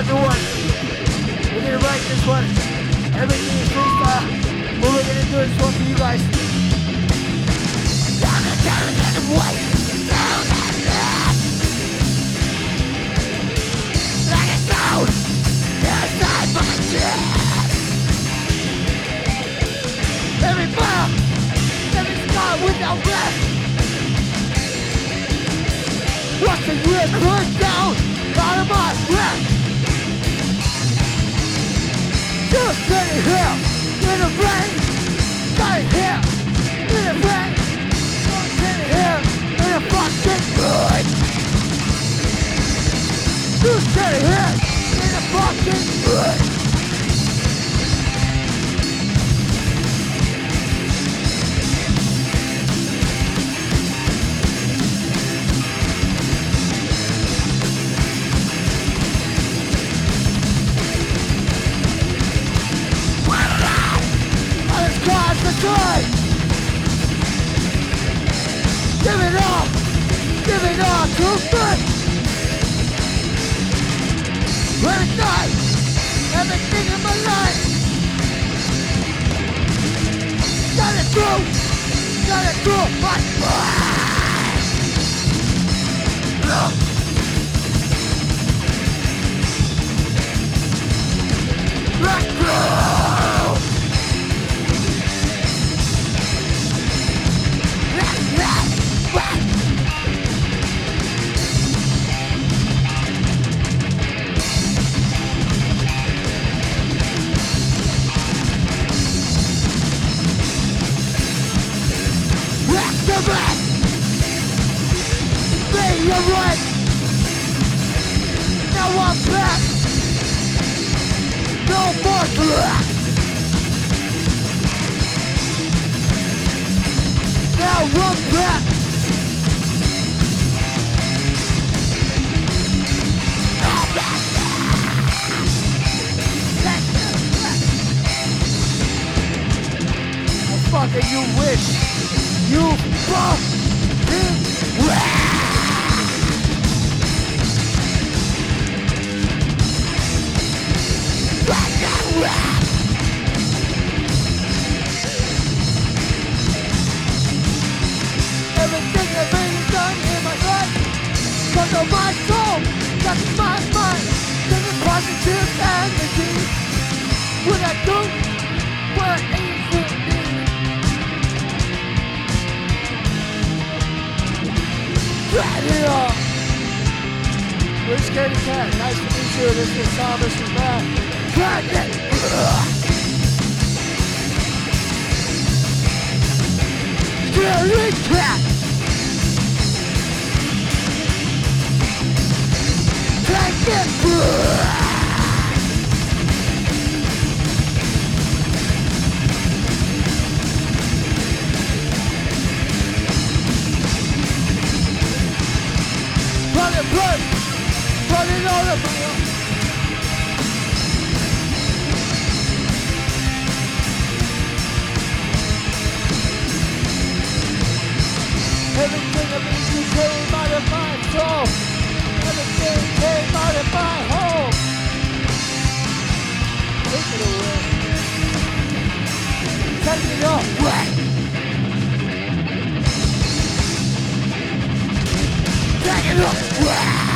everyone. We're gonna write this one. Everything is freestyle. What we're gonna do is one for you guys. Like a sound inside my chest. Every fire, every sky without rest. Watch the years burn down out of my breath. Just sitting here in the rain, sitting here in the rain, just sitting here in the fucking mud. Just sitting here in the fucking mud. Good. Give it all to good. Every night, everything in my life. Got it through my mind. Let's go. You're right. Now I'm back. No more black. Now I'm back. Motherfucker, you wish. You fucking wish. Everything I've been done in my life comes on my soul, that's my mind. Thinking positive energy. When I do what ain't for me. Drag it up. We're Scaredy Cat. Nice to meet you. This is Thomas and Matt. Drag it. Scaredy Cat. Take it. Run it all over you. Everything of me came out of my soul. Everything came out of my home. Take it away. Take it away. Take it away.